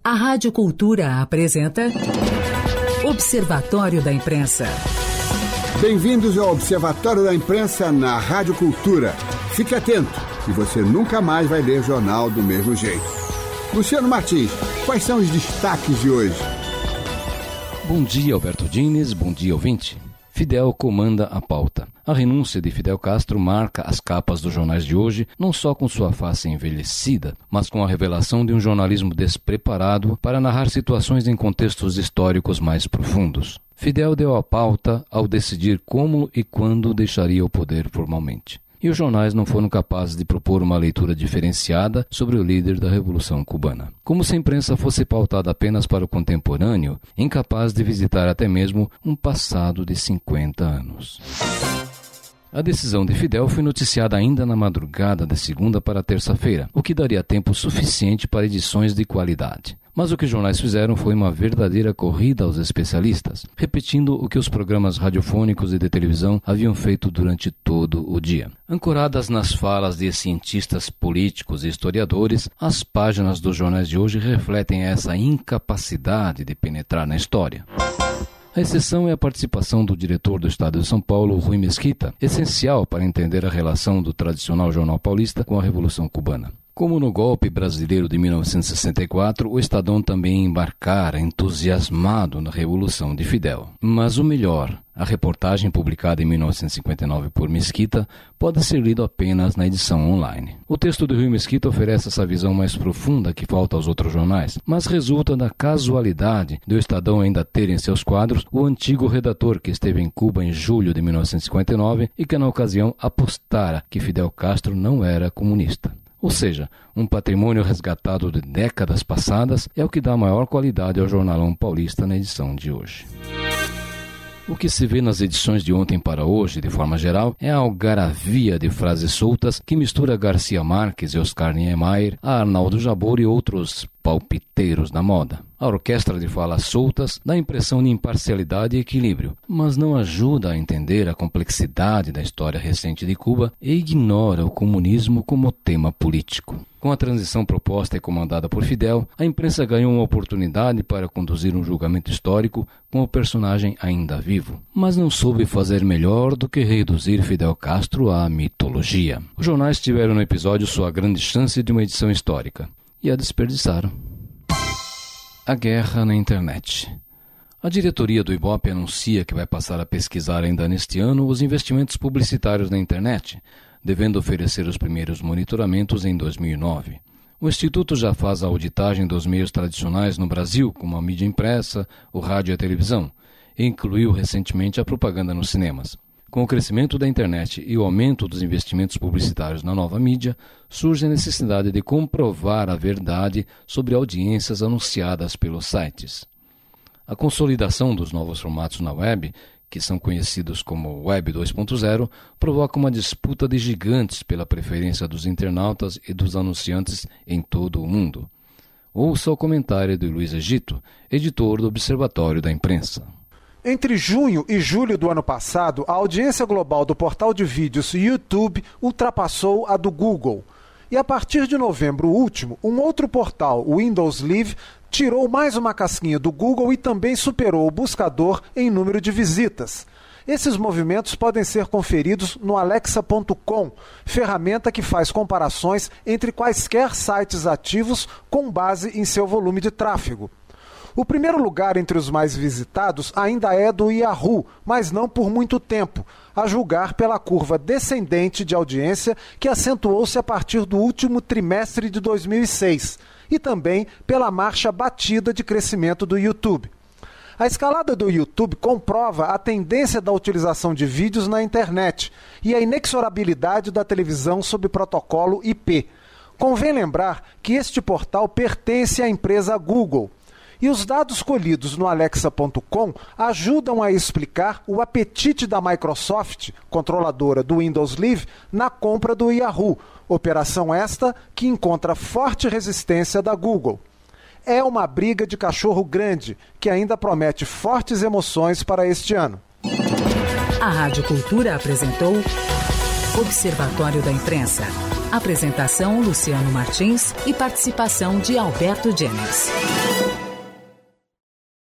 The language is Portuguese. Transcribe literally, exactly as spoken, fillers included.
A Rádio Cultura apresenta Observatório da Imprensa. Bem-vindos ao Observatório da Imprensa na Rádio Cultura. Fique atento e você nunca mais vai ler jornal do mesmo jeito. Luciano Martins, quais são os destaques de hoje? Bom dia, Alberto Diniz. Bom dia, ouvinte. Fidel comanda a pauta. A renúncia de Fidel Castro marca as capas dos jornais de hoje, não só com sua face envelhecida, mas com a revelação de um jornalismo despreparado para narrar situações em contextos históricos mais profundos. Fidel deu a pauta ao decidir como e quando deixaria o poder formalmente. E os jornais não foram capazes de propor uma leitura diferenciada sobre o líder da Revolução Cubana. Como se a imprensa fosse pautada apenas para o contemporâneo, incapaz de visitar até mesmo um passado de cinquenta anos. A decisão de Fidel foi noticiada ainda na madrugada de segunda para terça-feira, o que daria tempo suficiente para edições de qualidade. Mas o que os jornais fizeram foi uma verdadeira corrida aos especialistas, repetindo o que os programas radiofônicos e de televisão haviam feito durante todo o dia. Ancoradas nas falas de cientistas políticos e historiadores, as páginas dos jornais de hoje refletem essa incapacidade de penetrar na história. A exceção é a participação do diretor do Estado de São Paulo, Rui Mesquita, essencial para entender a relação do tradicional jornal paulista com a Revolução Cubana. Como no golpe brasileiro de mil novecentos e sessenta e quatro, o Estadão também embarcara entusiasmado na Revolução de Fidel. Mas o melhor, a reportagem publicada em mil novecentos e cinquenta e nove por Mesquita, pode ser lido apenas na edição online. O texto de Rui Mesquita oferece essa visão mais profunda que falta aos outros jornais, mas resulta da casualidade do Estadão ainda ter em seus quadros o antigo redator que esteve em Cuba em julho de mil novecentos e cinquenta e nove e que na ocasião apostara que Fidel Castro não era comunista. Ou seja, um patrimônio resgatado de décadas passadas é o que dá maior qualidade ao jornalão paulista na edição de hoje. O que se vê nas edições de ontem para hoje, de forma geral, é a algaravia de frases soltas que mistura Garcia Marques e Oscar Niemeyer, a Arnaldo Jabor e outros palpiteiros da moda. A orquestra de falas soltas dá a impressão de imparcialidade e equilíbrio, mas não ajuda a entender a complexidade da história recente de Cuba e ignora o comunismo como tema político. Com a transição proposta e comandada por Fidel, a imprensa ganhou uma oportunidade para conduzir um julgamento histórico com o personagem ainda vivo, mas não soube fazer melhor do que reduzir Fidel Castro à mitologia. Os jornais tiveram no episódio sua grande chance de uma edição histórica, e a desperdiçaram. A guerra na internet. A diretoria do Ibope anuncia que vai passar a pesquisar ainda neste ano os investimentos publicitários na internet, devendo oferecer os primeiros monitoramentos em dois mil e nove. O Instituto já faz a auditagem dos meios tradicionais no Brasil, como a mídia impressa, o rádio e a televisão, e incluiu recentemente a propaganda nos cinemas. Com o crescimento da internet e o aumento dos investimentos publicitários na nova mídia, surge a necessidade de comprovar a verdade sobre audiências anunciadas pelos sites. A consolidação dos novos formatos na web, que são conhecidos como Web dois ponto zero, provoca uma disputa de gigantes pela preferência dos internautas e dos anunciantes em todo o mundo. Ouça o comentário de Luiz Egito, editor do Observatório da Imprensa. Entre junho e julho do ano passado, a audiência global do portal de vídeos YouTube ultrapassou a do Google. E a partir de novembro último, um outro portal, o Windows Live, tirou mais uma casquinha do Google e também superou o buscador em número de visitas. Esses movimentos podem ser conferidos no alexa ponto com, ferramenta que faz comparações entre quaisquer sites ativos com base em seu volume de tráfego. O primeiro lugar entre os mais visitados ainda é do Yahoo, mas não por muito tempo, a julgar pela curva descendente de audiência que acentuou-se a partir do último trimestre de dois mil e seis, e também pela marcha batida de crescimento do YouTube. A escalada do YouTube comprova a tendência da utilização de vídeos na internet e a inexorabilidade da televisão sob protocolo I P. Convém lembrar que este portal pertence à empresa Google. E os dados colhidos no alexa ponto com ajudam a explicar o apetite da Microsoft, controladora do Windows Live, na compra do Yahoo, operação esta que encontra forte resistência da Google. É uma briga de cachorro grande, que ainda promete fortes emoções para este ano. A Rádio Cultura apresentou Observatório da Imprensa. Apresentação Luciano Martins e participação de Alberto Diniz.